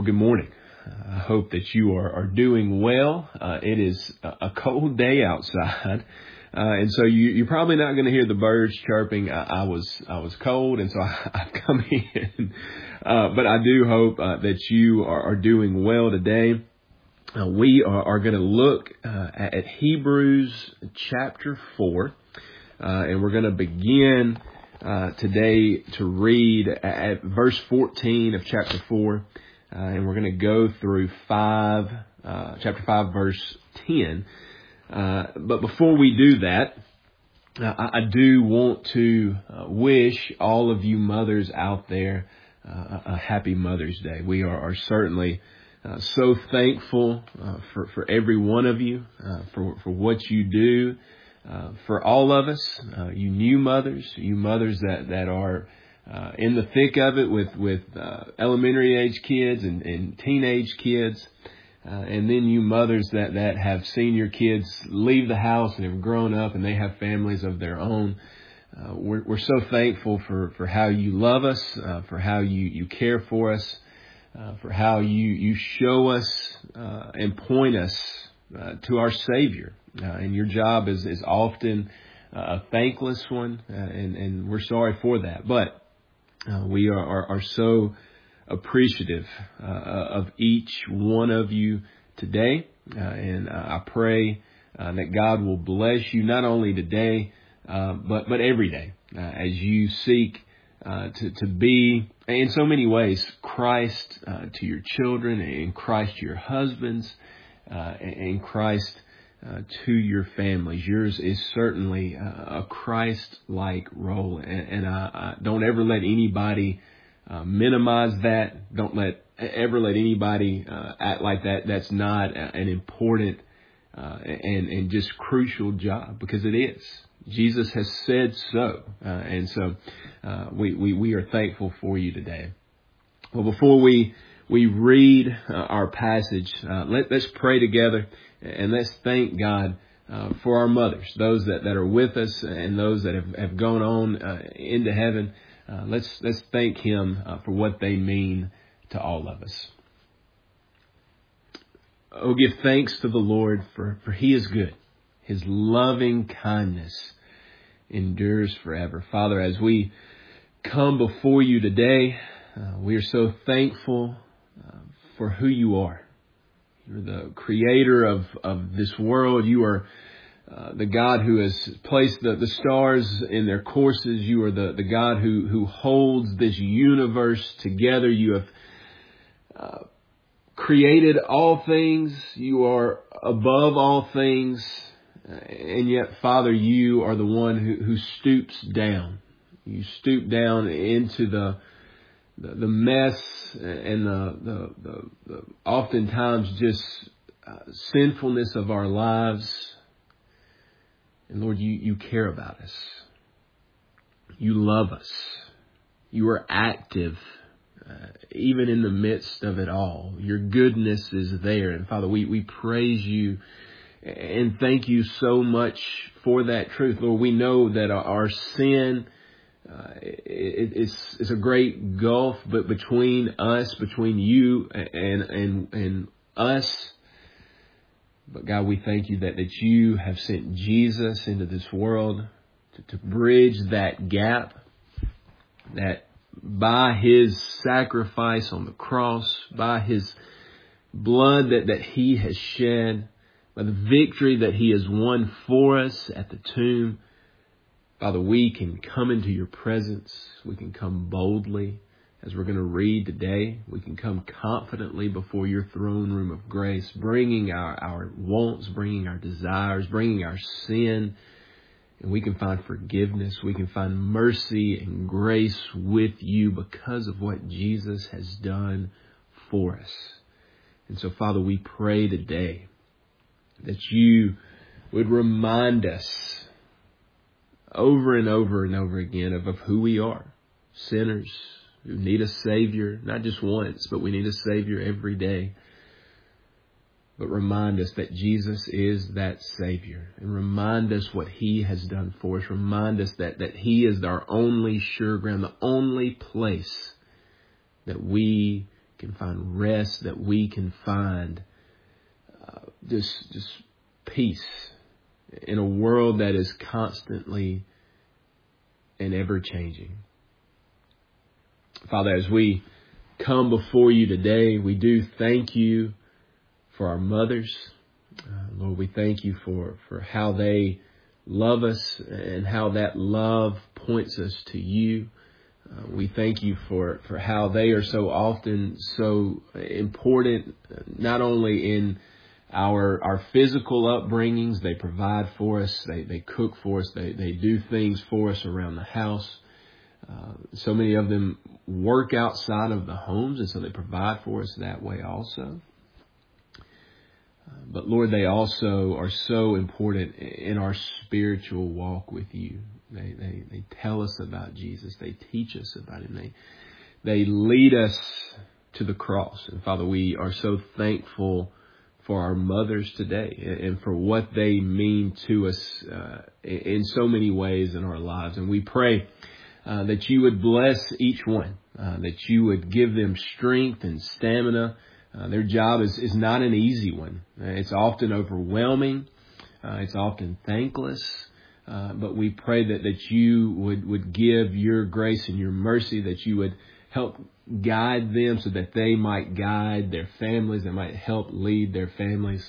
Well, good morning. I hope that you are doing well. It is a cold day outside, and so you're probably not going to hear the birds chirping. I was cold, and so I've come in. But I do hope that you are doing well today. We are going to look at Hebrews chapter 4, and we're going to begin today to read at verse 14 of chapter 4. And we're going to go through chapter 5, verse 10. But before we do that, I do want to wish all of you mothers out there a happy Mother's Day. We are certainly so thankful for every one of you, for what you do, for all of us, you new mothers, you mothers that are in the thick of it with elementary age kids and teenage kids, and then you mothers that have seen your kids leave the house and have grown up and they have families of their own. We're so thankful for how you love us, for how you care for us, for how you show us and point us to our Savior. And your job is often a thankless one, and we're sorry for that. But we are so appreciative of each one of you today, and I pray that God will bless you not only today, but every day as you seek to be, in so many ways, Christ to your children, and Christ to your husbands, and Christ to your families. Yours is certainly a Christ-like role, and I don't ever let anybody minimize that. Don't ever let anybody act like that's not an important and just crucial job, because it is. Jesus has said so, and so we are thankful for you today. Well, before we read our passage, let's pray together. And let's thank God for our mothers, those that are with us and those that have gone on into heaven. Let's thank Him for what they mean to all of us. Oh, give thanks to the Lord, for He is good. His loving kindness endures forever. Father, as we come before you today, we are so thankful for who you are. You're the creator of this world. You are the God who has placed the stars in their courses. You are the God who holds this universe together. You have created all things. You are above all things. And yet, Father, you are the one who stoops down. You stoop down into the mess and the oftentimes just sinfulness of our lives. And Lord, you care about us. You love us. You are active even in the midst of it all. Your goodness is there. And Father, we praise you and thank you so much for that truth. Lord, we know that our sin, it's a great gulf, but between you and us. But God, we thank you that you have sent Jesus into this world to bridge that gap, that by His sacrifice on the cross, by His blood that He has shed, by the victory that He has won for us at the tomb, Father, we can come into your presence. We can come boldly, as we're going to read today. We can come confidently before your throne room of grace, bringing our wants, bringing our desires, bringing our sin. And we can find forgiveness. We can find mercy and grace with you because of what Jesus has done for us. And so, Father, we pray today that you would remind us over and over and over again of who we are. Sinners who need a Savior, not just once, but we need a Savior every day. But remind us that Jesus is that Savior. And remind us what He has done for us. Remind us that He is our only sure ground, the only place that we can find rest, that we can find just peace in a world that is constantly and ever changing. Father, as we come before you today, we do thank you for our mothers. Lord, we thank you for how they love us and how that love points us to you. We thank you for how they are so often so important, not only in our physical upbringings. They provide for us. They cook for us. They do things for us around the house. So many of them work outside of the homes, and so they provide for us that way also. But Lord, they also are so important in our spiritual walk with you. They tell us about Jesus. They teach us about Him. They lead us to the cross. And Father, we are so thankful for our mothers today and for what they mean to us in so many ways in our lives. And we pray that you would bless each one, that you would give them strength and stamina. Their job is not an easy one. It's often overwhelming. It's often thankless. But we pray that you would give your grace and your mercy, that you would help guide them so that they might guide their families, they might help lead their families.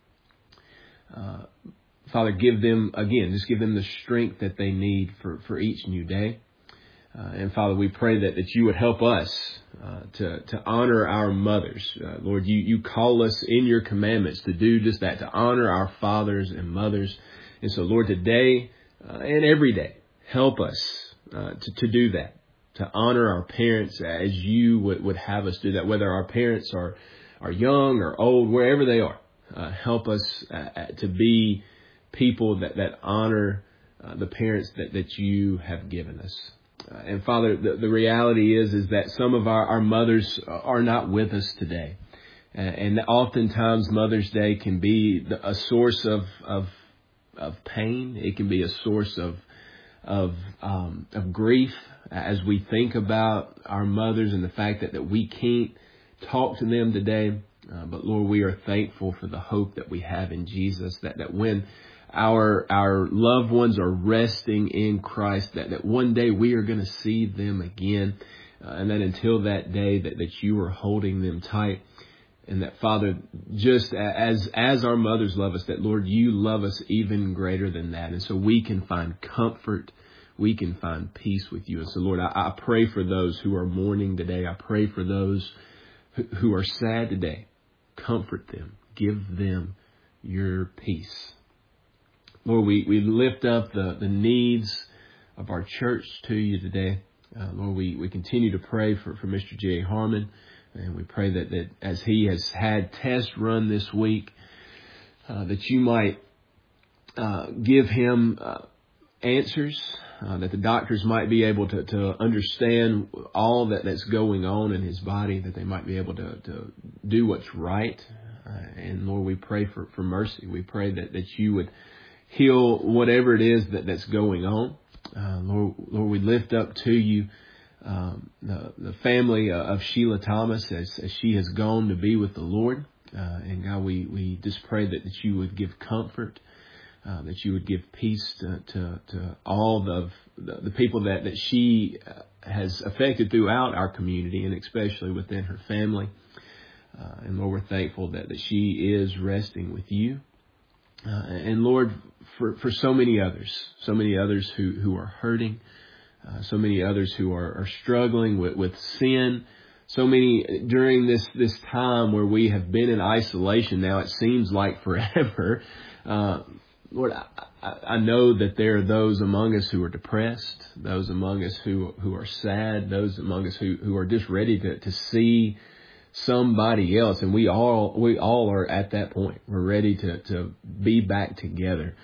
Father, give them the strength that they need for each new day. And Father, we pray that you would help us to honor our mothers. Lord, you call us in your commandments to do just that, to honor our fathers and mothers. And so, Lord, today and every day, help us to do that, to honor our parents as you would have us do that, whether our parents are young or old, wherever they are. Help us to be people that honor the parents that you have given us. And Father, the reality is that some of our mothers are not with us today. And oftentimes Mother's Day can be a source of pain. It can be a source of grief as we think about our mothers and the fact that we can't talk to them today. But Lord, we are thankful for the hope that we have in Jesus, that when our loved ones are resting in Christ, that one day we are going to see them again. And that until that day that you are holding them tight. And that, Father, just as our mothers love us, that, Lord, you love us even greater than that. And so we can find comfort. We can find peace with you. And so, Lord, I pray for those who are mourning today. I pray for those who are sad today. Comfort them. Give them your peace. Lord, we lift up the needs of our church to you today. Lord, we continue to pray for Mr. J. Harmon. And we pray that as he has had tests run this week, that you might give him answers, that the doctors might be able to understand all that's going on in his body, that they might be able to do what's right. And Lord, we pray for mercy. We pray that you would heal whatever it is that's going on. Lord, we lift up to you the family of Sheila Thomas as she has gone to be with the Lord. And God, we just pray that you would give comfort, that you would give peace to all of the people that she has affected throughout our community, and especially within her family. And Lord, we're thankful that she is resting with you. And Lord, for so many others who are hurting, so many others who are struggling with sin, so many during this time where we have been in isolation now, it seems like forever. Lord, I know that there are those among us who are depressed, those among us who are sad, those among us who are just ready to see somebody else. And we all are at that point. We're ready to be back together.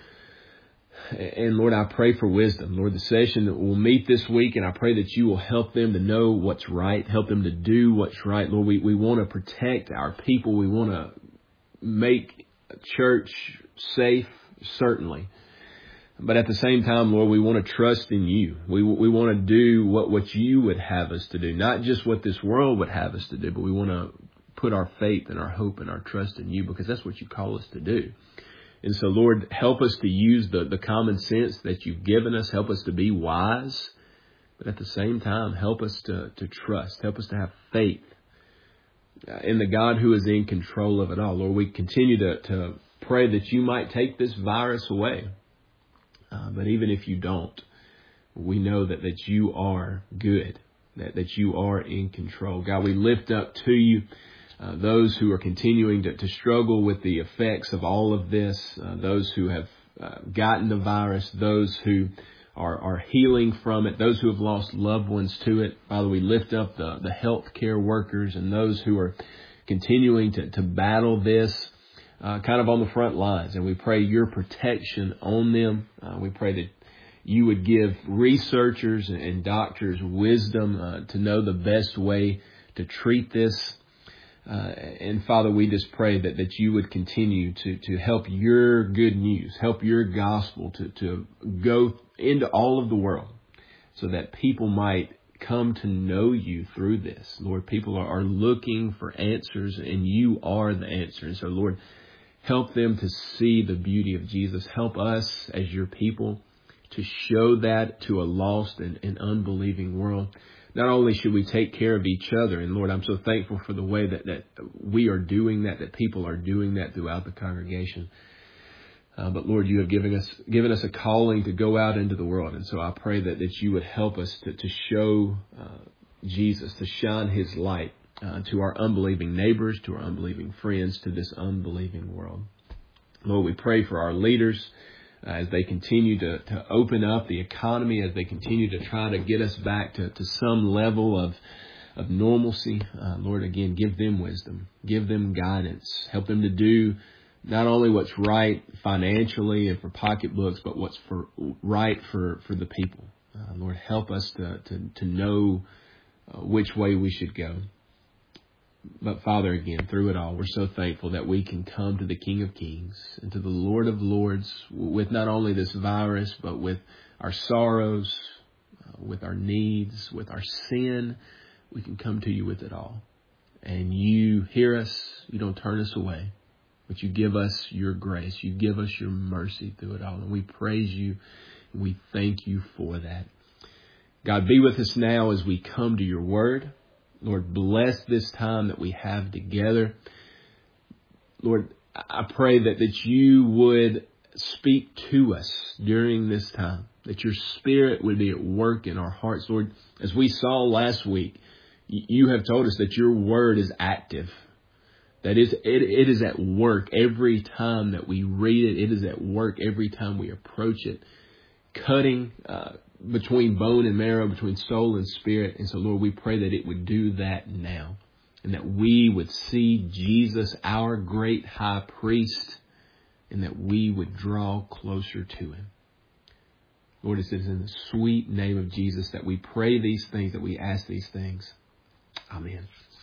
And Lord, I pray for wisdom. Lord, the session that we'll meet this week, and I pray that you will help them to know what's right, help them to do what's right. Lord, we want to protect our people. We want to make church safe, certainly. But at the same time, Lord, we want to trust in you. We want to do what you would have us to do, not just what this world would have us to do, but we want to put our faith and our hope and our trust in you, because that's what you call us to do. And so, Lord, help us to use the common sense that you've given us. Help us to be wise, but at the same time, help us to trust. Help us to have faith in the God who is in control of it all. Lord, we continue to pray that you might take this virus away. But even if you don't, we know that you are good, that you are in control. God, we lift up to you those who are continuing to struggle with the effects of all of this, those who have gotten the virus, those who are healing from it, those who have lost loved ones to it. Father, we lift up the healthcare workers and those who are continuing to battle this kind of on the front lines. And we pray your protection on them. We pray that you would give researchers and doctors wisdom to know the best way to treat this. And Father, we just pray that you would continue to help your good news, help your gospel to go into all of the world so that people might come to know you through this. Lord, people are looking for answers, and you are the answer. And so, Lord, help them to see the beauty of Jesus. Help us as your people to show that to a lost and unbelieving world. Not only should we take care of each other, and Lord, I'm so thankful for the way that we are doing that people are doing that throughout the congregation. But Lord, you have given us a calling to go out into the world. And so I pray that you would help us to show Jesus, to shine his light to our unbelieving neighbors, to our unbelieving friends, to this unbelieving world. Lord, we pray for our leaders as they continue to open up the economy, as they continue to try to get us back to some level of normalcy. Lord, again, give them wisdom, give them guidance, help them to do not only what's right financially and for pocketbooks, but what's right for the people. Lord, help us to know which way we should go. But Father, again, through it all, we're so thankful that we can come to the King of Kings and to the Lord of Lords with not only this virus, but with our sorrows, with our needs, with our sin. We can come to you with it all. And you hear us. You don't turn us away, but you give us your grace. You give us your mercy through it all. And we praise you. And we thank you for that. God, be with us now as we come to your word. Lord, bless this time that we have together. Lord, I pray that you would speak to us during this time, that your Spirit would be at work in our hearts. Lord, as we saw last week, you have told us that your word is active. That is, it is at work every time that we read it. It is at work every time we approach it, cutting between bone and marrow, between soul and spirit. And so, Lord, we pray that it would do that now, and that we would see Jesus, our great high priest, and that we would draw closer to him. Lord, it is in the sweet name of Jesus that we pray these things, that we ask these things. Amen.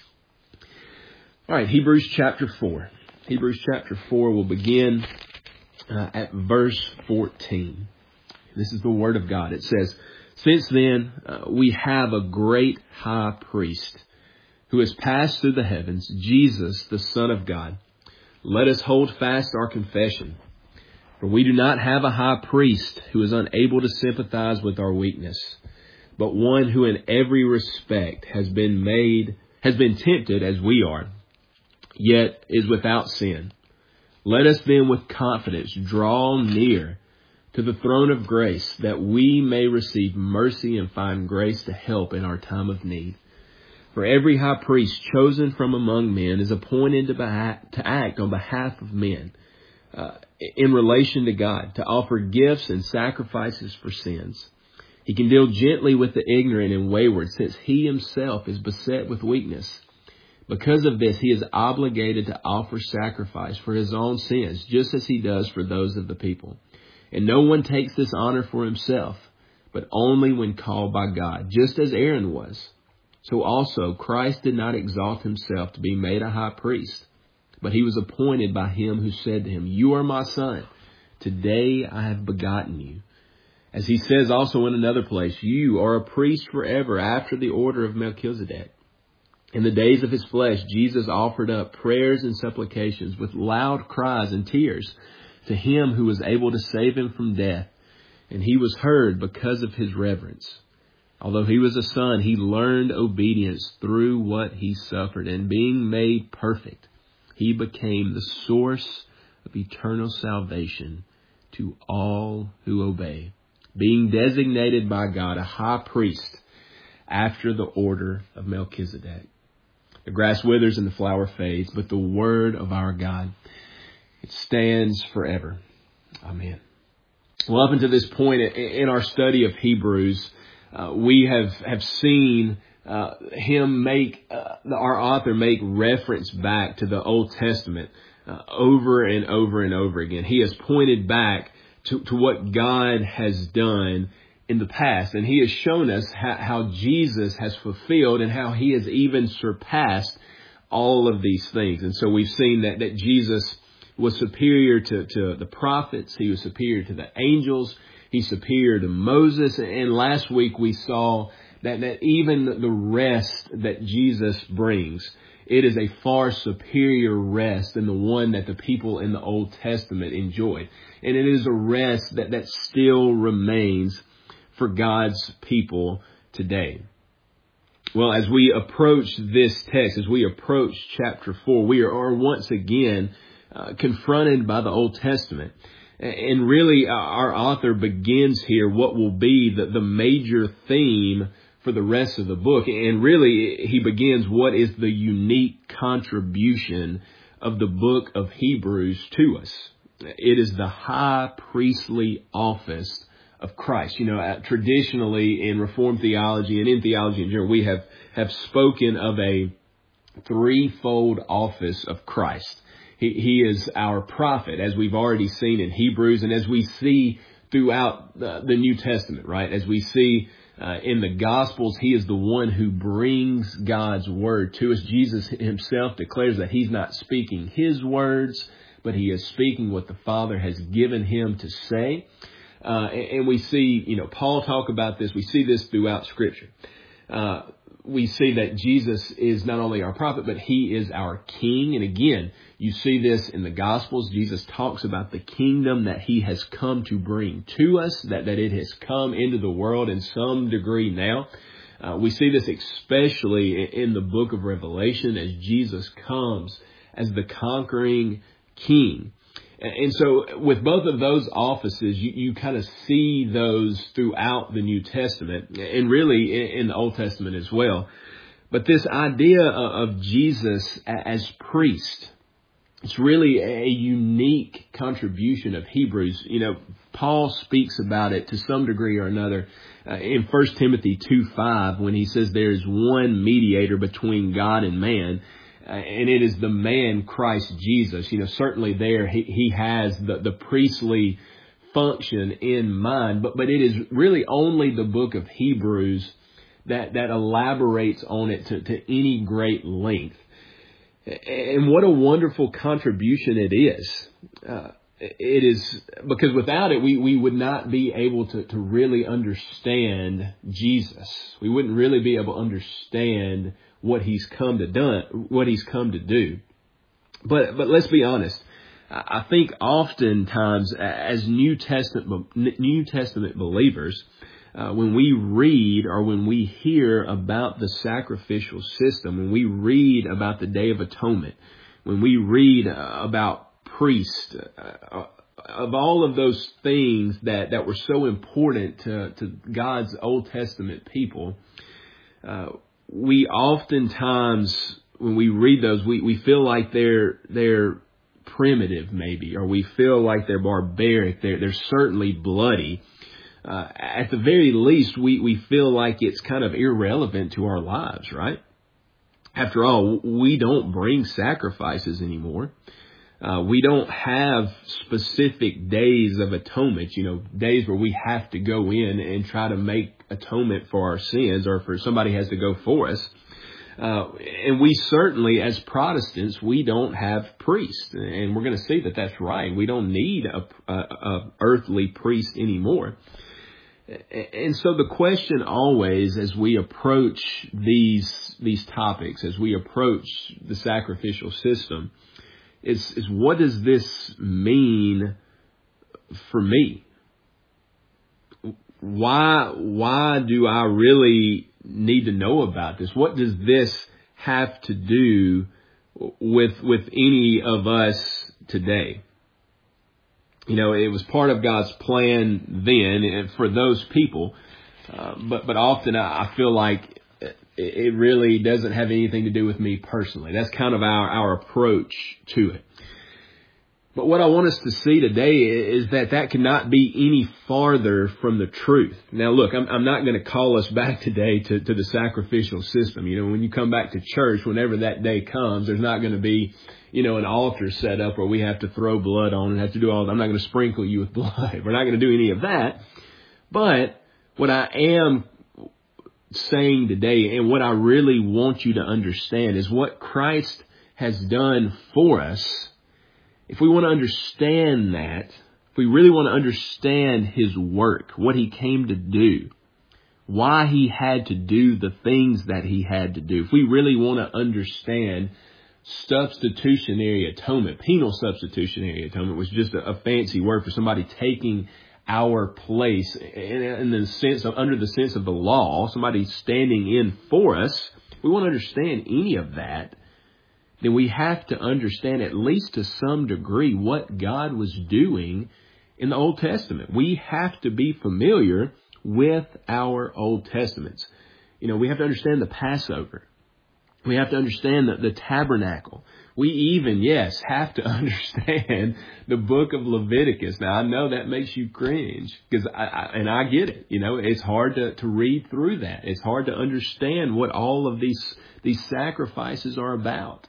All right, Hebrews chapter 4. Hebrews chapter 4 will begin at verse 14. This is the word of God. It says, "Since then we have a great high priest who has passed through the heavens, Jesus, the Son of God. Let us hold fast our confession. For we do not have a high priest who is unable to sympathize with our weakness, but one who in every respect has been tempted as we are, yet is without sin. Let us then with confidence draw near to the throne of grace, that we may receive mercy and find grace to help in our time of need. For every high priest chosen from among men is appointed to act on behalf of men in relation to God, to offer gifts and sacrifices for sins. He can deal gently with the ignorant and wayward, since he himself is beset with weakness. Because of this, he is obligated to offer sacrifice for his own sins, just as he does for those of the people. And no one takes this honor for himself, but only when called by God, just as Aaron was. So also Christ did not exalt himself to be made a high priest, but he was appointed by him who said to him, 'You are my son. Today I have begotten you. As he says also in another place, you are a priest forever after the order of Melchizedek. In the days of his flesh, Jesus offered up prayers and supplications with loud cries and tears to him who was able to save him from death, and he was heard because of his reverence. Although he was a son, he learned obedience through what he suffered, and being made perfect, he became the source of eternal salvation to all who obey, being designated by God a high priest after the order of Melchizedek. The grass withers and the flower fades, but the word of our God, it stands forever. Amen. Well, up until this point in our study of Hebrews, we have seen our author make reference back to the Old Testament over and over and over again. He has pointed back to what God has done in the past, and he has shown us how Jesus has fulfilled and how he has even surpassed all of these things. And so we've seen that Jesus was superior to the prophets. He was superior to the angels. He's superior to Moses. And last week we saw that even the rest that Jesus brings, it is a far superior rest than the one that the people in the Old Testament enjoyed. And it is a rest that still remains for God's people today. Well, as we approach this text, as we approach chapter 4, we are once again confronted by the Old Testament. And really, our author begins here what will be the major theme for the rest of the book. And really, he begins what is the unique contribution of the book of Hebrews to us. It is the high priestly office of Christ. Traditionally in Reformed theology and in theology in general, we have spoken of a threefold office of Christ. He is our prophet, as we've already seen in Hebrews, and as we see throughout the New Testament, right? As we see in the Gospels, he is the one who brings God's word to us. Jesus himself declares that he's not speaking his words, but he is speaking what the Father has given him to say. And we see, Paul talk about this. We see this throughout Scripture. We see that Jesus is not only our prophet, but he is our king. And again, you see this in the Gospels. Jesus talks about the kingdom that he has come to bring to us, that it has come into the world in some degree now. We see this especially in the book of Revelation as Jesus comes as the conquering king. And so with both of those offices, you kind of see those throughout the New Testament and really in the Old Testament as well. But this idea of Jesus as priest, it's really a unique contribution of Hebrews. Paul speaks about it to some degree or another in 1 Timothy 2:5 when he says there is one mediator between God and man. And it is the man Christ Jesus. Certainly there he has the priestly function in mind, but it is really only the book of Hebrews that elaborates on it to any great length. And what a wonderful contribution it is. It is because without it, we would not be able to really understand Jesus. We wouldn't really be able to understand what he's come to do. But let's be honest. I think oftentimes as New Testament believers, when we read or when we hear about the sacrificial system, when we read about the Day of Atonement, when we read about priests, of all of those things that were so important to God's Old Testament people, we oftentimes, when we read those, we feel like they're primitive maybe, or we feel like they're barbaric. They're certainly bloody. At the very least, we feel like it's kind of irrelevant to our lives, right? After all, we don't bring sacrifices anymore. We don't have specific days of atonement, days where we have to go in and try to make atonement for our sins, or for somebody has to go for us. And we certainly, as Protestants, we don't have priests. And we're going to see that that's right. We don't need a earthly priest anymore. And so the question always, as we approach these topics, as we approach the sacrificial system, is what does this mean for me? Why do I really need to know about this? What does this have to do with any of us today? You know, it was part of God's plan then for those people, but often I feel like it really doesn't have anything to do with me personally. That's kind of our approach to it. But what I want us to see today is that cannot be any farther from the truth. Now, look, I'm not going to call us back today to the sacrificial system. You know, when you come back to church, whenever that day comes, there's not going to be, you know, an altar set up where we have to throw blood on and have to do all that. I'm not going to sprinkle you with blood. We're not going to do any of that. But what I am saying today, and what I really want you to understand, is what Christ has done for us. If we want to understand that, if we really want to understand His work, what He came to do, why He had to do the things that He had to do, if we really want to understand substitutionary atonement, penal substitutionary atonement was just a fancy word for somebody taking our place in the sense of, under the sense of the law, somebody standing in for us. If we want to understand any of that, then we have to understand, at least to some degree, what God was doing in the Old Testament. We have to be familiar with our Old Testaments. You know, we have to understand the Passover. We have to understand the tabernacle. We even, yes, have to understand the book of Leviticus. Now, I know that makes you cringe, because I get it. You know, it's hard to read through that. It's hard to understand what all of these sacrifices are about.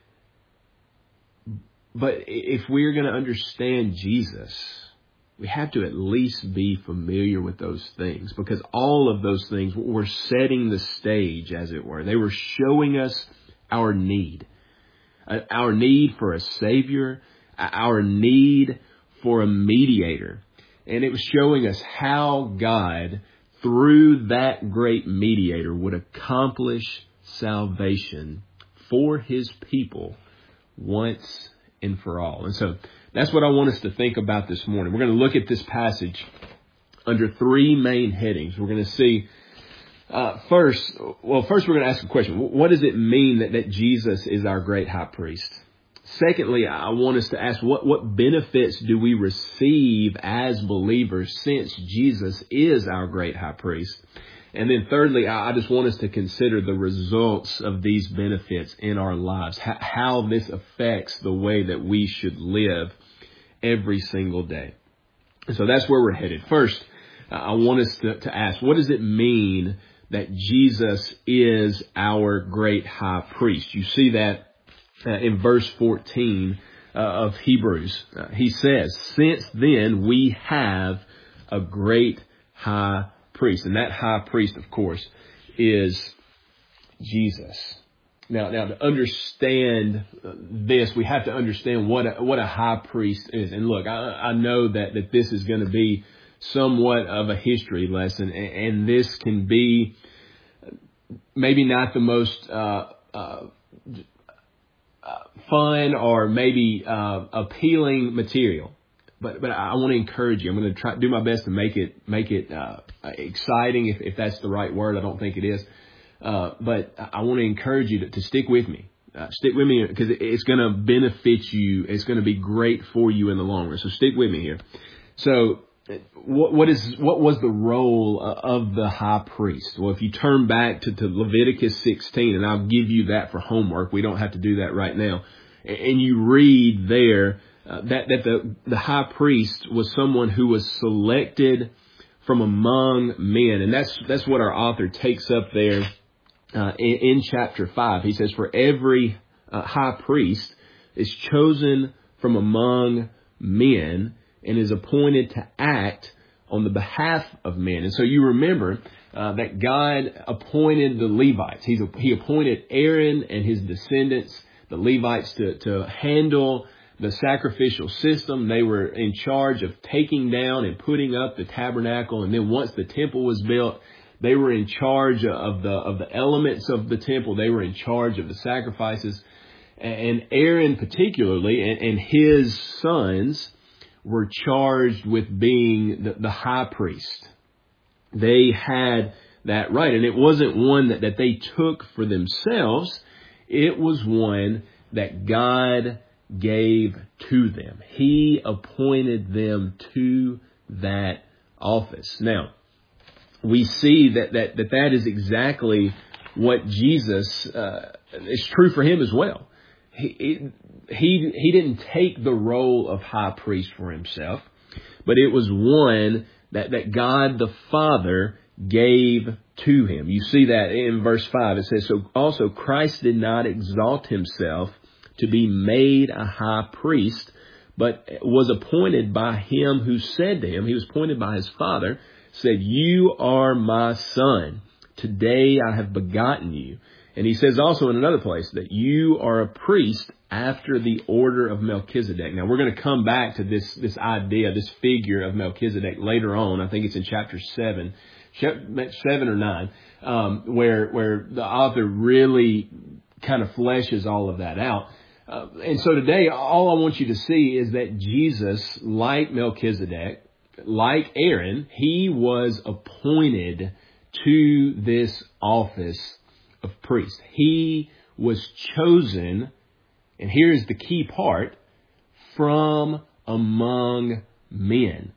But if we're going to understand Jesus, we have to at least be familiar with those things, because all of those things were setting the stage, as it were. They were showing us our need for a Savior, our need for a mediator. And it was showing us how God, through that great mediator, would accomplish salvation for His people once and for all. And so that's what I want us to think about this morning. We're going to look at this passage under three main headings. We're going to see, first we're going to ask a question. What does it mean that Jesus is our great high priest? Secondly, I want us to ask what benefits do we receive as believers since Jesus is our great high priest? And then thirdly, I just want us to consider the results of these benefits in our lives, how this affects the way that we should live every single day. And so that's where we're headed. First, I want us to ask, what does it mean that Jesus is our great high priest? You see that in verse 14 of Hebrews. He says, since then we have a great high priest. And that high priest, of course, is Jesus. Now to understand this, we have to understand what a high priest is. And look, I know that this is going to be somewhat of a history lesson, and this can be maybe not the most fun or maybe appealing material. But I want to encourage you. I'm going to try do my best to make it exciting, if that's the right word. I don't think it is. But I want to encourage you to stick with me. Stick with me, because it's going to benefit you. It's going to be great for you in the long run. So stick with me here. So what was the role of the high priest? Well, if you turn back to Leviticus 16, and I'll give you that for homework. We don't have to do that right now. And you read there that the high priest was someone who was selected from among men. And that's what our author takes up there in chapter 5. He says, for every high priest is chosen from among men and is appointed to act on the behalf of men. And so you remember that God appointed the Levites. He appointed Aaron and his descendants, the Levites, to handle the sacrificial system. They were in charge of taking down and putting up the tabernacle. And then once the temple was built, they were in charge of the elements of the temple. They were in charge of the sacrifices. And Aaron particularly and his sons were charged with being the high priest. They had that right. And it wasn't one that they took for themselves. It was one that God gave to them. He appointed them to that office. Now, we see that is exactly what Jesus is true for him as well. He didn't take the role of high priest for himself, but it was one that God the Father gave to him. You see that in verse 5. It says, so also Christ did not exalt himself to be made a high priest, but was appointed by him who said to him, he was appointed by his Father, said, you are my son. Today I have begotten you. And he says also in another place that you are a priest after the order of Melchizedek. Now we're going to come back to this idea, this figure of Melchizedek later on. I think it's in chapter 7 or 9, where the author really kind of fleshes all of that out. And so today, all I want you to see is that Jesus, like Melchizedek, like Aaron, he was appointed to this office of priest. He was chosen, and here's the key part, from among men.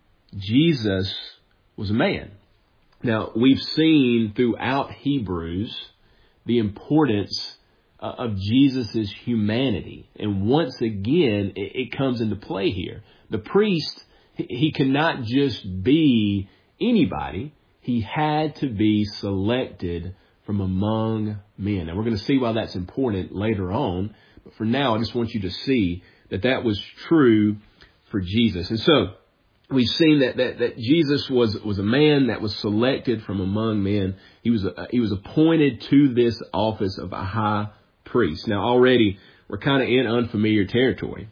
Jesus was a man. Now, we've seen throughout Hebrews the importance of Jesus' humanity. And once again, it comes into play here. The priest, he could not just be anybody. He had to be selected from among men. Now, we're going to see why that's important later on. But for now, I just want you to see that was true for Jesus. And so, we've seen that Jesus was a man that was selected from among men. He was appointed to this office of a high priest. Now, already, we're kind of in unfamiliar territory.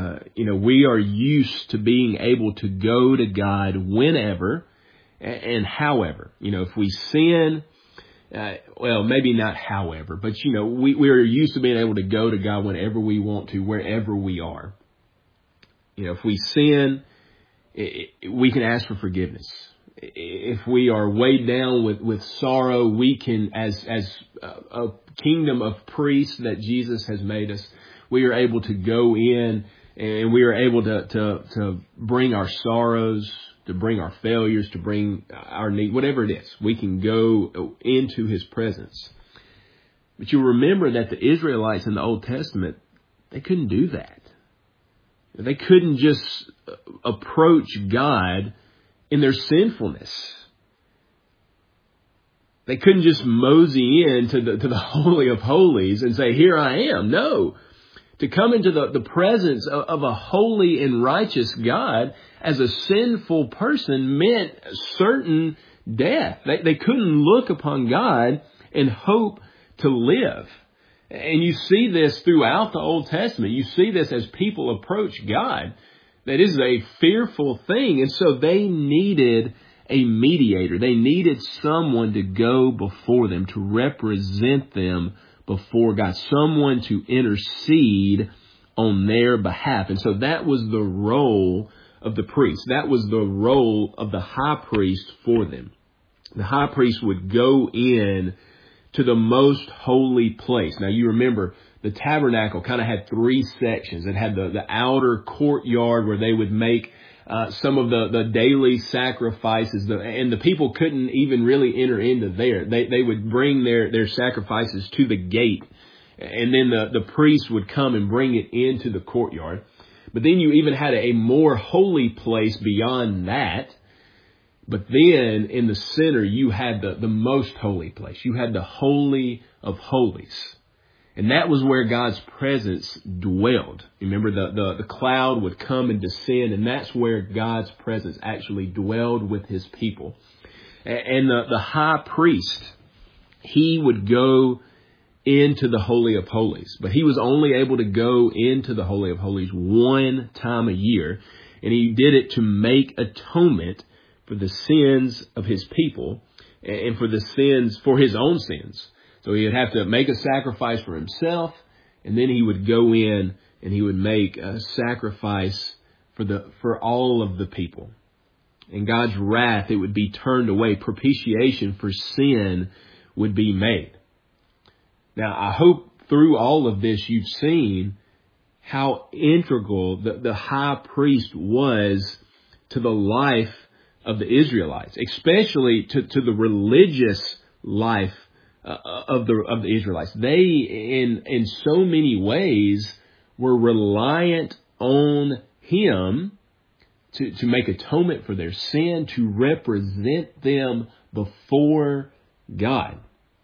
We are used to being able to go to God whenever and however. If we sin, maybe not however, but we are used to being able to go to God whenever we want to, wherever we are. If we sin, we can ask for forgiveness. If we are weighed down with sorrow, we can, as a kingdom of priests that Jesus has made us, we are able to go in and we are able to bring our sorrows, to bring our failures, to bring our need, whatever it is. We can go into His presence. But you remember that the Israelites in the Old Testament, they couldn't do that. They couldn't just approach God in their sinfulness. They couldn't just mosey in to the Holy of Holies and say, here I am. No. To come into the presence of a holy and righteous God as a sinful person meant certain death. They couldn't look upon God and hope to live. And you see this throughout the Old Testament. You see this as people approach God. That is a fearful thing. And so they needed a mediator. They needed someone to go before them, to represent them before God, someone to intercede on their behalf. And so that was the role of the priest. That was the role of the high priest for them. The high priest would go in to the most holy place. Now you remember the tabernacle kind of had three sections. It had the outer courtyard where they would make some of the daily sacrifices, and the people couldn't even really enter into there. They would bring their sacrifices to the gate, and then the priest would come and bring it into the courtyard. But then you even had a more holy place beyond that. But then in the center, you had the most holy place. You had the Holy of Holies. And that was where God's presence dwelled. Remember, the cloud would come and descend, and that's where God's presence actually dwelled with his people. And the high priest, he would go into the Holy of Holies, but he was only able to go into the Holy of Holies one time a year, and he did it to make atonement for the sins of his people and for his own sins. So he would have to make a sacrifice for himself, and then he would go in and he would make a sacrifice for all of the people. And God's wrath, it would be turned away. Propitiation for sin would be made. Now, I hope through all of this you've seen how integral the high priest was to the life of the Israelites, especially to the religious life of the Israelites. They, in so many ways, were reliant on him to make atonement for their sin, to represent them before God.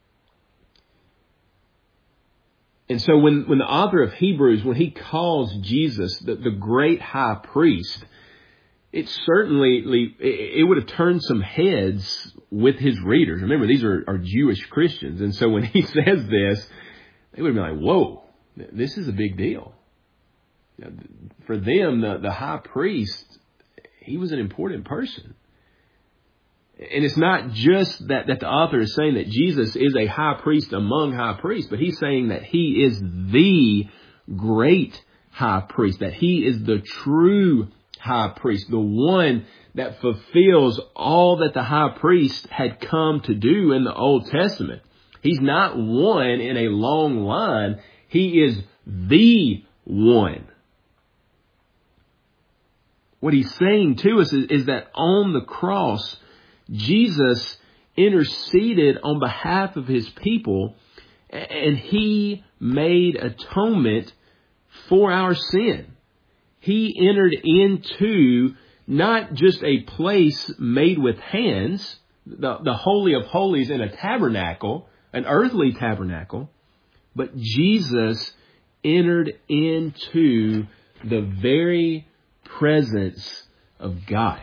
And so when the author of Hebrews, when he calls Jesus the great high priest, it would have turned some heads with his readers. Remember, these are Jewish Christians. And so when he says this, they would be like, whoa, this is a big deal. For them, the high priest, he was an important person. And it's not just that the author is saying that Jesus is a high priest among high priests, but he's saying that he is the great high priest, that he is the true high priest, the one that fulfills all that the high priest had come to do in the Old Testament. He's not one in a long line. He is the one. What he's saying to us is that on the cross, Jesus interceded on behalf of his people, and he made atonement for our sin. He entered into not just a place made with hands, the Holy of Holies in a tabernacle, an earthly tabernacle, but Jesus entered into the very presence of God.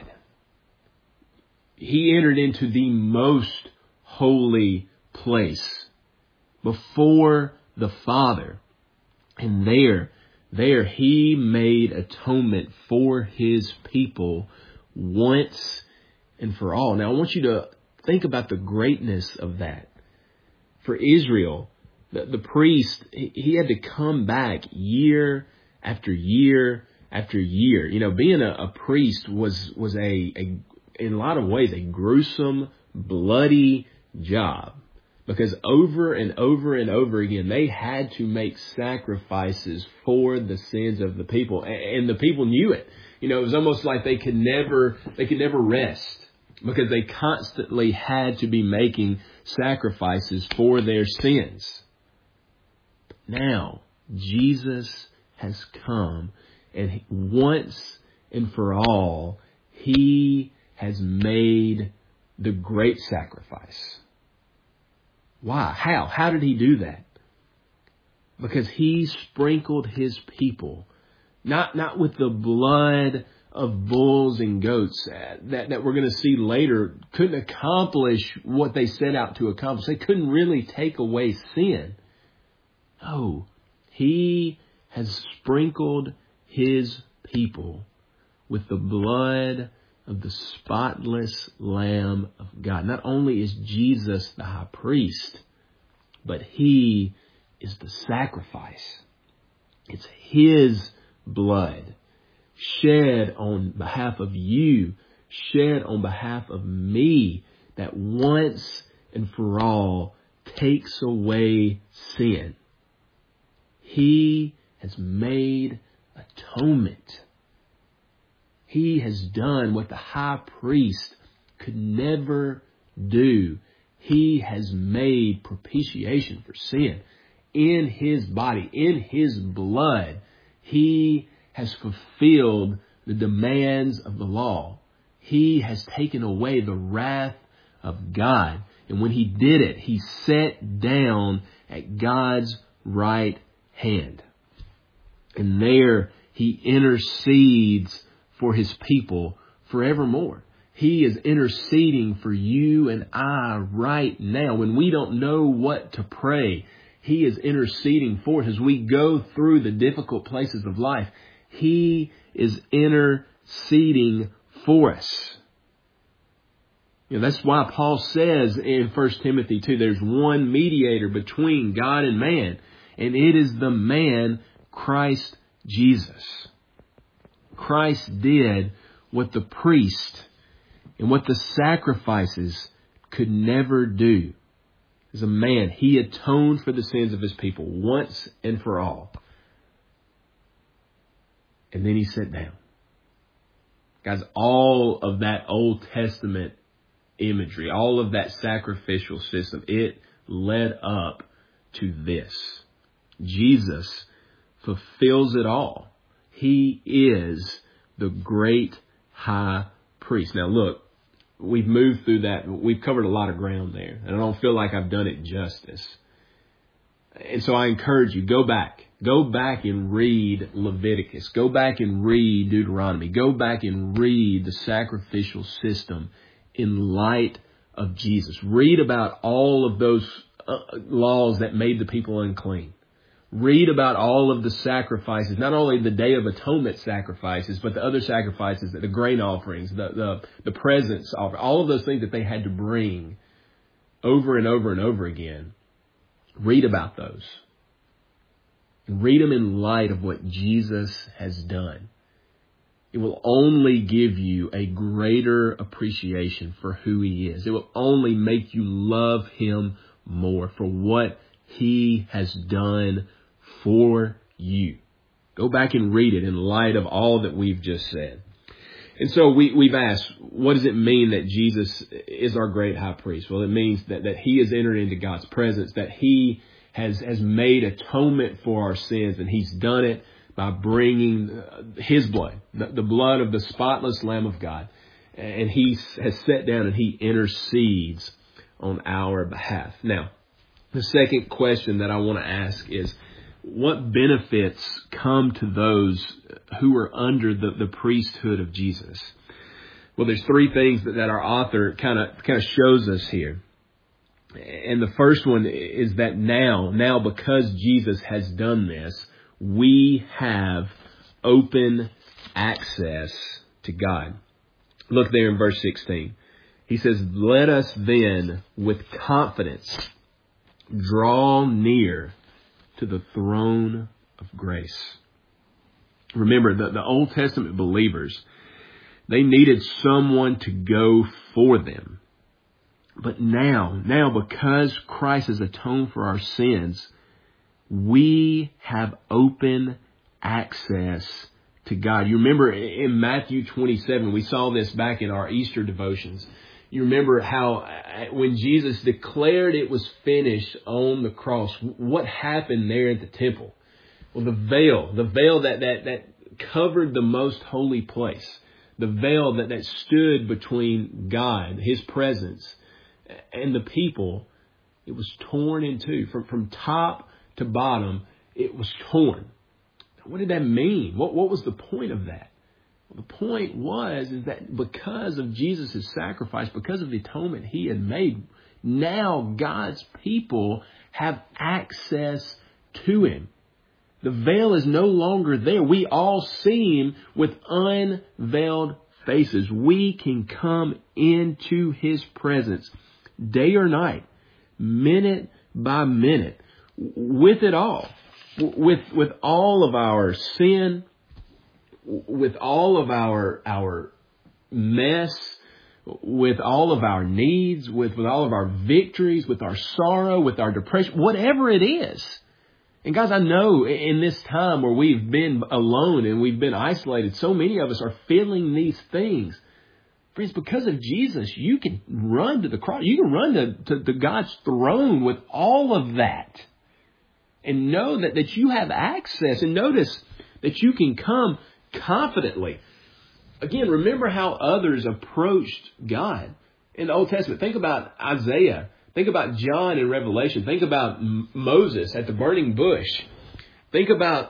He entered into the most holy place before the Father. And there he made atonement for his people once and for all. Now I want you to think about the greatness of that. For Israel, the priest, he had to come back year after year after year. You know, being a priest was in a lot of ways a gruesome, bloody job. Because over and over and over again, they had to make sacrifices for the sins of the people. And the people knew it. You know, it was almost like they could never rest, because they constantly had to be making sacrifices for their sins. Now, Jesus has come, and once and for all, he has made the great sacrifice. Why? How? How did he do that? Because he sprinkled his people, not with the blood of bulls and goats that we're going to see later couldn't accomplish what they set out to accomplish. They couldn't really take away sin. No, he has sprinkled his people with the blood of the spotless Lamb of God. Not only is Jesus the high priest, but he is the sacrifice. It's his blood shed on behalf of you, shed on behalf of me, that once and for all takes away sin. He has made atonement. He has done what the high priest could never do. He has made propitiation for sin in his body, in his blood. He has fulfilled the demands of the law. He has taken away the wrath of God. And when he did it, he sat down at God's right hand. And there he intercedes for his people forevermore. He is interceding for you and I right now. When we don't know what to pray, he is interceding for us. As we go through the difficult places of life, he is interceding for us. That's why Paul says in 1 Timothy 2, there's one mediator between God and man, and it is the man Christ Jesus. Christ did what the priest and what the sacrifices could never do. As a man, he atoned for the sins of his people once and for all. And then he sat down. Guys, all of that Old Testament imagery, all of that sacrificial system, it led up to this. Jesus fulfills it all. He is the great high priest. Now look, we've moved through that. We've covered a lot of ground there, and I don't feel like I've done it justice. And so I encourage you, go back and read Leviticus. Go back and read Deuteronomy. Go back and read the sacrificial system in light of Jesus. Read about all of those laws that made the people unclean. Read about all of the sacrifices, not only the Day of Atonement sacrifices, but the other sacrifices, the grain offerings, the presents offering, all of those things that they had to bring over and over and over again. Read about those. And read them in light of what Jesus has done. It will only give you a greater appreciation for who he is. It will only make you love him more for what he has done for you. Go back and read it in light of all that we've just said. And so we've asked, what does it mean that Jesus is our great high priest? Well, it means that he has entered into God's presence, that he has made atonement for our sins, and he's done it by bringing his blood, the blood of the spotless Lamb of God. And he has sat down and he intercedes on our behalf. Now, the second question that I want to ask is, what benefits come to those who are under the priesthood of Jesus? Well, there's three things that our author kind of shows us here. And the first one is that now because Jesus has done this, we have open access to God. Look there in verse 16. He says, "Let us then with confidence draw near to the throne of grace." Remember, the Old Testament believers, they needed someone to go for them. But now because Christ has atoned for our sins, we have open access to God. You remember in Matthew 27, we saw this back in our Easter devotions. You remember how when Jesus declared it was finished on the cross, what happened there at the temple? Well, the veil that covered the most holy place, the veil that stood between God, his presence, and the people, it was torn in two. From top to bottom, it was torn. What did that mean? What was the point of that? Well, the point is that because of Jesus' sacrifice, because of the atonement he had made, now God's people have access to him. The veil is no longer there. We all see him with unveiled faces. We can come into his presence day or night, minute by minute, with it all, with all of our sin, with all of our mess, with all of our needs, with all of our victories, with our sorrow, with our depression, whatever it is. And guys, I know in this time where we've been alone and we've been isolated, so many of us are feeling these things. Friends, because of Jesus, you can run to the cross. You can run to God's throne with all of that. And know that you have access. And notice that you can come confidently. Again, remember how others approached God in the Old Testament. Think about Isaiah. Think about John in Revelation. Think about Moses at the burning bush. Think about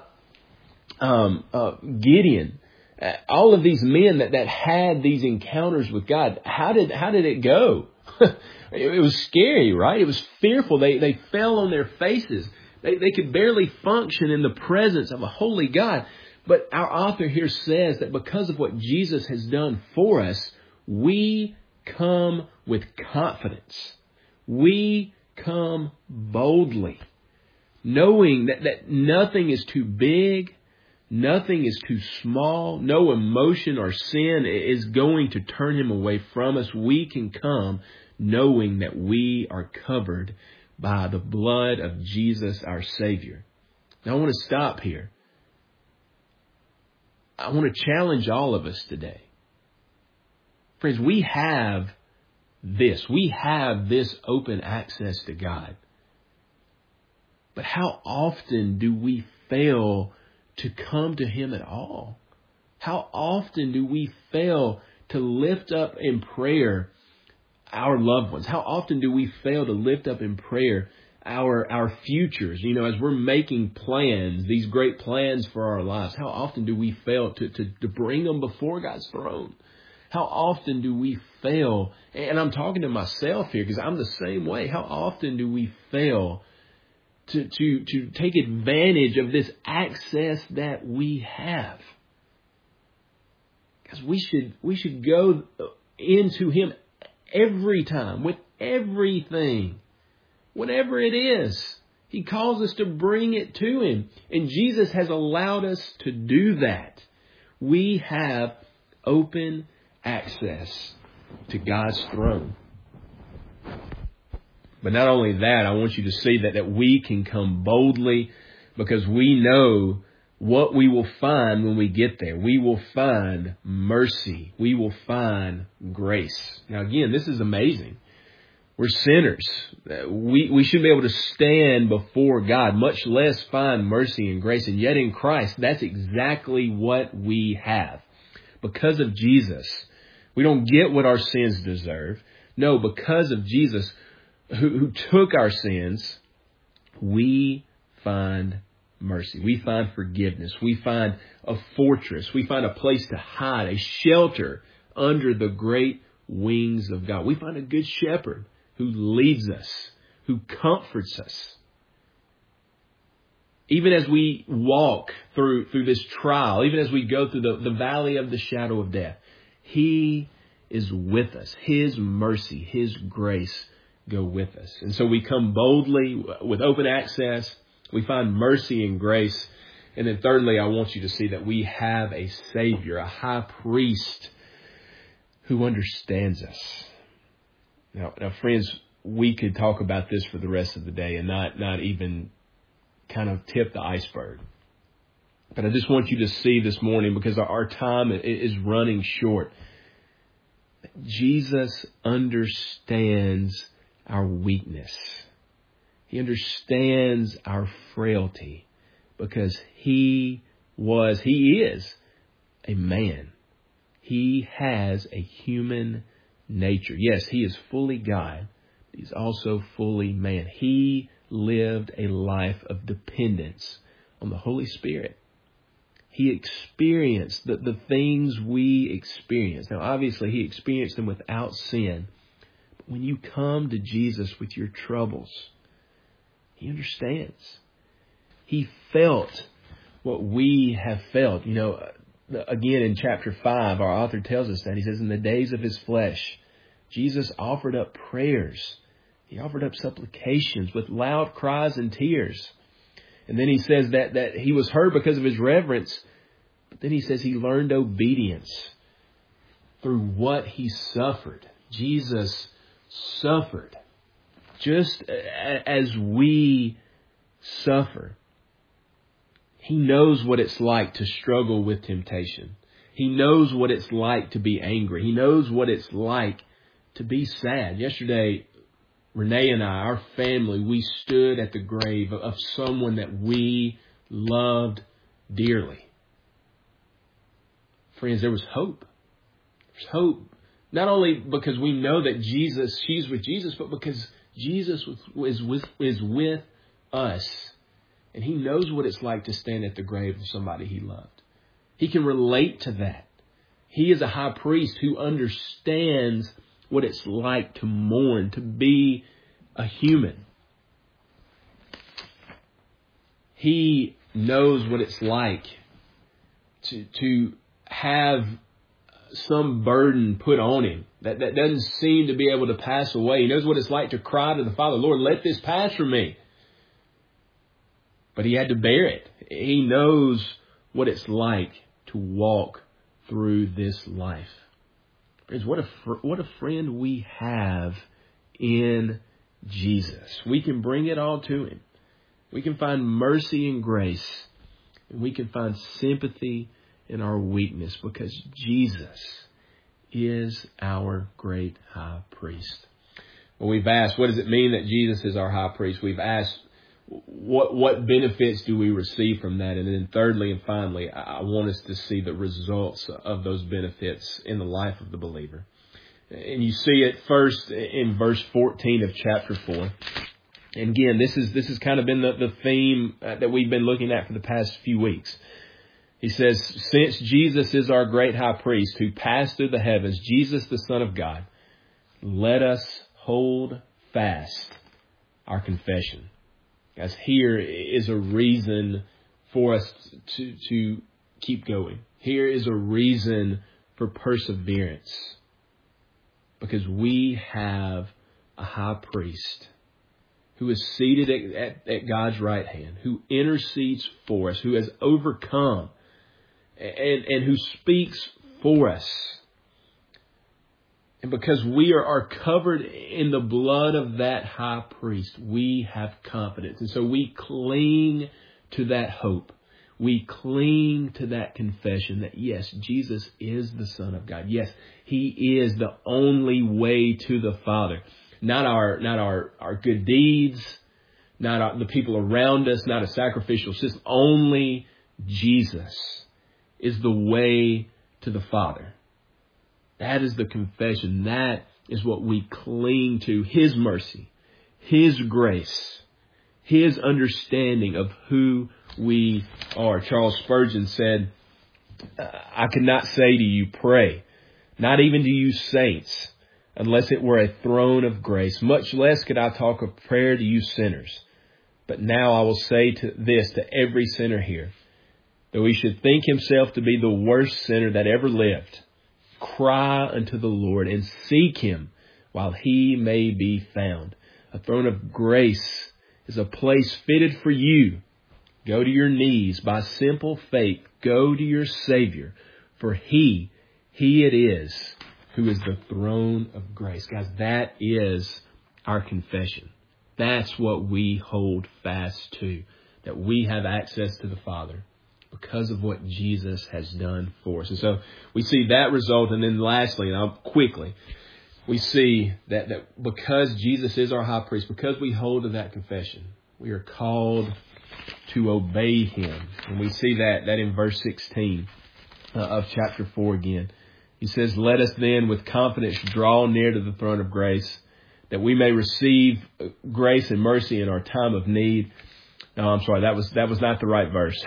Gideon. All of these men that had these encounters with God. How did it go? It was scary, right? It was fearful. They fell on their faces. They could barely function in the presence of a holy God. But our author here says that because of what Jesus has done for us, we come with confidence. We come boldly, knowing that nothing is too big, nothing is too small, no emotion or sin is going to turn him away from us. We can come knowing that we are covered by the blood of Jesus, our Savior. Now, I want to stop here. I want to challenge all of us today. Friends, we have this. We have this open access to God. But how often do we fail to come to Him at all? How often do we fail to lift up in prayer our loved ones? How often do we fail to lift up in prayer our futures? You know, as we're making plans, these great plans for our lives, how often do we fail to bring them before God's throne? How often do we fail, and I'm talking to myself here because I'm the same way. How often do we fail to take advantage of this access that we have? Because we should go into Him every time with everything, whatever it is. He calls us to bring it to Him, and Jesus has allowed us to do that. We have open access to God's throne. But not only that, I want you to see that we can come boldly because we know what we will find when we get there. We will find mercy. We will find grace. Now again, this is amazing. We're sinners. We should be able to stand before God, much less find mercy and grace. And yet in Christ, that's exactly what we have. Because of Jesus, we don't get what our sins deserve. No, because of Jesus, who took our sins, we find mercy. We find forgiveness. We find a fortress. We find a place to hide, a shelter under the great wings of God. We find a good shepherd who leads us, who comforts us. Even as we walk through this trial, even as we go through the valley of the shadow of death, He is with us. His mercy, His grace go with us. And so we come boldly with open access. We find mercy and grace. And then thirdly, I want you to see that we have a Savior, a high priest who understands us. Now, friends, we could talk about this for the rest of the day and not even kind of tip the iceberg. But I just want you to see this morning, because our time is running short, Jesus understands our weakness. He understands our frailty because He is a man. He has a human nature. Yes, He is fully God. But He's also fully man. He lived a life of dependence on the Holy Spirit. He experienced the things we experience. Now, obviously, He experienced them without sin. But when you come to Jesus with your troubles, He understands. He felt what we have felt. You know, again, in chapter 5, our author tells us that. He says, in the days of His flesh, Jesus offered up prayers. He offered up supplications with loud cries and tears. And then he says that He was heard because of His reverence. But then he says He learned obedience through what He suffered. Jesus suffered just as we suffer. He knows what it's like to struggle with temptation. He knows what it's like to be angry. He knows what it's like to be sad. Yesterday, Renee and I, our family, we stood at the grave of someone that we loved dearly. Friends, there was hope. There's hope. Not only because we know that she's with Jesus, but because Jesus is with us. And He knows what it's like to stand at the grave of somebody He loved. He can relate to that. He is a high priest who understands what it's like to mourn, to be a human. He knows what it's like to have some burden put on Him that doesn't seem to be able to pass away. He knows what it's like to cry to the Father, Lord, let this pass from me. But He had to bear it. He knows what it's like to walk through this life. Friends, what a friend we have in Jesus. We can bring it all to Him. We can find mercy and grace. And we can find sympathy in our weakness because Jesus is our great high priest. Well, we've asked, what does it mean that Jesus is our high priest? We've asked, what benefits do we receive from that? And then thirdly and finally, I want us to see the results of those benefits in the life of the believer. And you see it first in verse 14 of chapter 4. And again, this has kind of been the theme that we've been looking at for the past few weeks. He says, since Jesus is our great high priest who passed through the heavens, Jesus the Son of God, let us hold fast our confession. Guys, here is a reason for us to keep going. Here is a reason for perseverance. Because we have a high priest who is seated at God's right hand, who intercedes for us, who has overcome, and who speaks for us. And because we are covered in the blood of that high priest, we have confidence. And so we cling to that hope. We cling to that confession that, yes, Jesus is the Son of God. Yes, He is the only way to the Father. Not our good deeds, not the people around us, not a sacrificial system. Only Jesus is the way to the Father. That is the confession. That is what we cling to. His mercy, His grace, His understanding of who we are. Charles Spurgeon said, I could not say to you, pray, not even to you saints, unless it were a throne of grace. Much less could I talk of prayer to you sinners. But now I will say this to every sinner here. Though he should think himself to be the worst sinner that ever lived, cry unto the Lord and seek Him while He may be found. A throne of grace is a place fitted for you. Go to your knees by simple faith. Go to your Savior, for He it is who is the throne of grace. Guys, that is our confession. That's what we hold fast to, that we have access to the Father because of what Jesus has done for us. And so we see that result. And then lastly, and I'll quickly, we see that because Jesus is our high priest, because we hold to that confession, we are called to obey Him. And we see that in verse 16 of chapter 4 again. He says, let us then with confidence draw near to the throne of grace, that we may receive grace and mercy in our time of need. No, I'm sorry, that was not the right verse.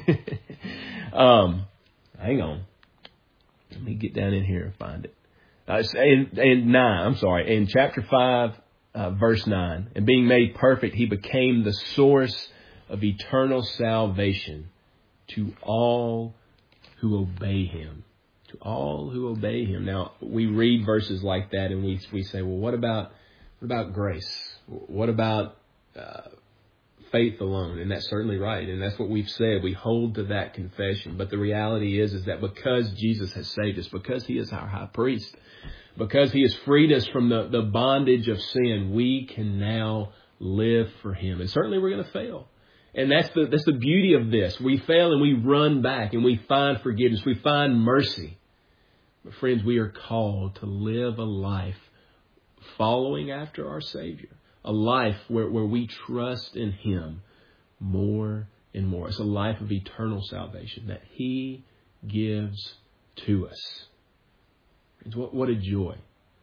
Hang on. Let me get down in here and find it. In chapter 5, verse 9, and being made perfect, He became the source of eternal salvation to all who obey Him. To all who obey Him. Now, we read verses like that and we say, well, what about grace? What about faith alone? And that's certainly right. And that's what we've said. We hold to that confession. But the reality is that because Jesus has saved us, because He is our high priest, because He has freed us from the bondage of sin, we can now live for Him. And certainly we're going to fail. And that's the beauty of this. We fail and we run back and we find forgiveness. We find mercy. But friends, we are called to live a life following after our Savior. A life where we trust in Him more and more. It's a life of eternal salvation that He gives to us. Friends, what a joy.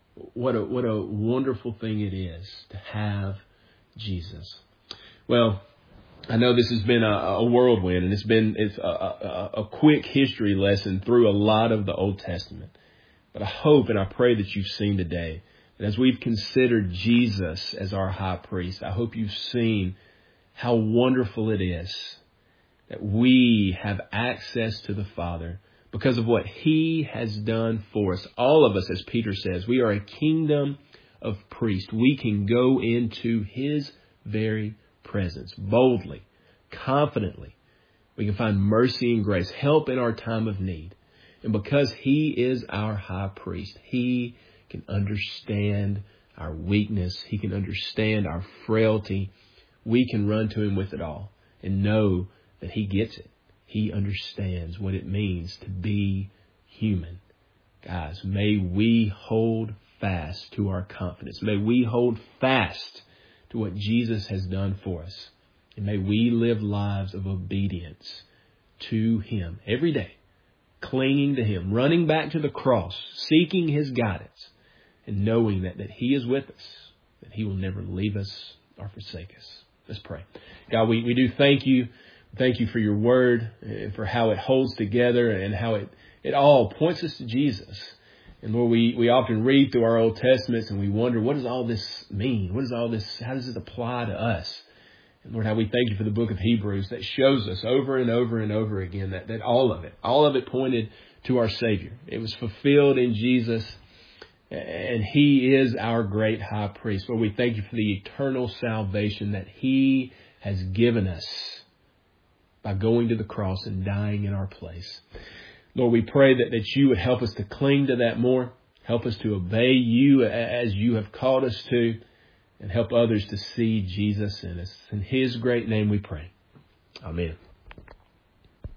What a wonderful thing it is to have Jesus. Well, I know this has been a whirlwind, and it's a quick history lesson through a lot of the Old Testament. But I hope and I pray that you've seen today that as we've considered Jesus as our high priest, I hope you've seen how wonderful it is that we have access to the Father because of what He has done for us. All of us, as Peter says, we are a kingdom of priests. We can go into His very presence boldly, confidently. We can find mercy and grace, help in our time of need. And because He is our high priest, He can understand our weakness. He can understand our frailty. We can run to Him with it all and know that He gets it. He understands what it means to be human. Guys, may we hold fast to our confidence. May we hold fast to what Jesus has done for us. And may we live lives of obedience to Him every day, clinging to Him, running back to the cross, seeking His guidance, and knowing that He is with us, that He will never leave us or forsake us. Let's pray. God, we do thank You. Thank You for Your word, and for how it holds together and how it all points us to Jesus. And Lord, we often read through our Old Testaments and we wonder, what does all this mean? What does all this, how does it apply to us? And Lord, how we thank You for the book of Hebrews that shows us over and over and over again that all of it pointed to our Savior. It was fulfilled in Jesus, and He is our great high priest. Lord, we thank You for the eternal salvation that He has given us by going to the cross and dying in our place. Lord, we pray that You would help us to cling to that more. Help us to obey You as You have called us to, and help others to see Jesus in us. In His great name we pray. Amen.